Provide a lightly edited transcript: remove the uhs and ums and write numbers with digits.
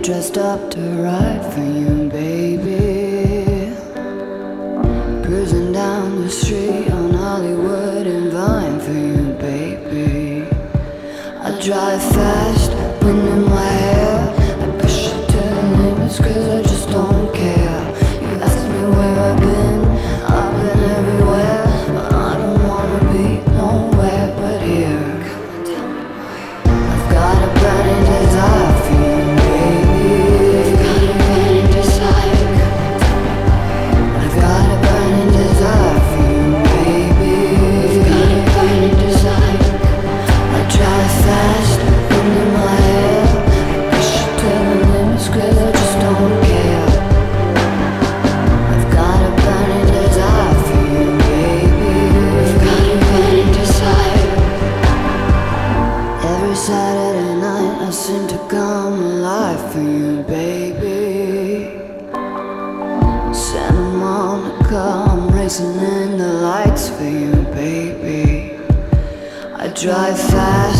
dressed up to ride for you, baby. Cruising down the street on Hollywood and Vine for you, baby. I drive fast, wind in my hair. I push it to the limits 'cause I just don't care. You ask me where I've been everywhere, but I don't wanna be nowhere but here. I've got a burning desire for you, baby. I've got a burning desire. I've got a burning desire for you, baby. I've got a burning desire. I drive fast, wind in my hair. I push it to the limits 'cause I just don't care. I've got a burning desire for you, baby. I've got a burning desire. Every Saturday night I seem to come alive for you, baby. Santa Monica, I'm racing in the lights for you, baby. I drive fast,